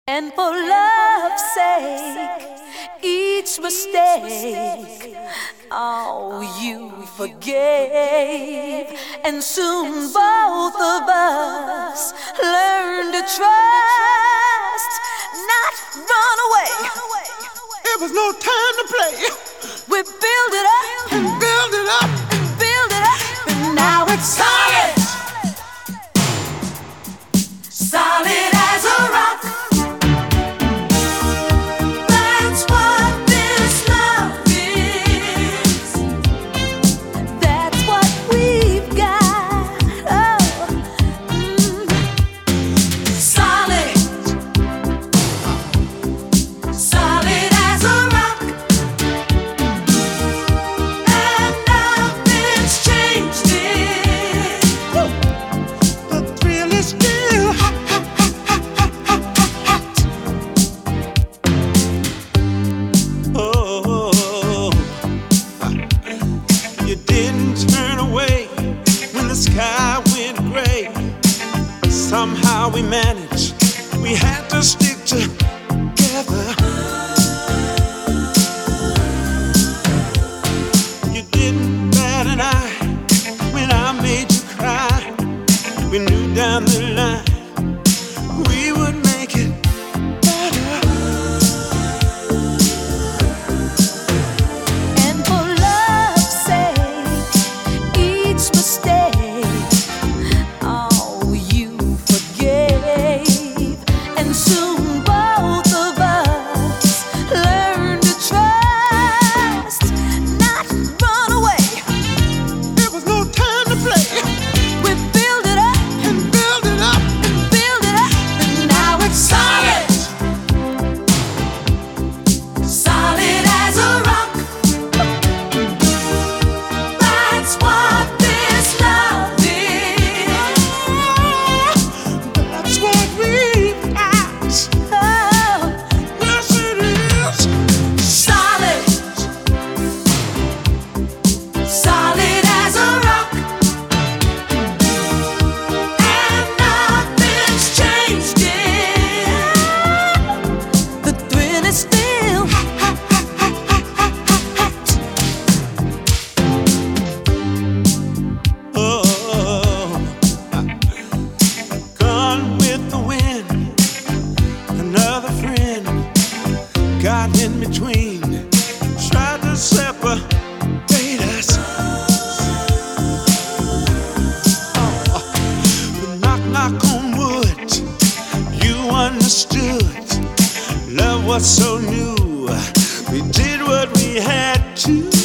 And for love's sake, each mistake, oh, you forgave. And soon both of us learned to trust, not run away. There was no time to play. We build it up and build it up and build it up, and now it's solid, solid as a rock. That's what this love is. That's what we've got. Oh, solid, solid as a rock. And nothing's changed it. The thrill is still hot. Oh, you didn't turn away when the sky went gray. Somehow we managed. We had to stick together. You didn't bat an eye when I made you cry. We knew down the line we would make it better. And for love's sake, each mistake, oh, you forgave. And soon both of us learned to trust, not run away. There was no time to play. We build it up And build it up. and build it up, and now it's solid, solid as a rock. That's what this love is. That's what we've got. Oh, Yes, it is. solid, solid as a rock. And nothing's changed it. The thrill is still Oh, gone with the wind. Another friend got in between, tried to separate us. But knock, knock on wood, you understood. Love was so new, we did what we had to.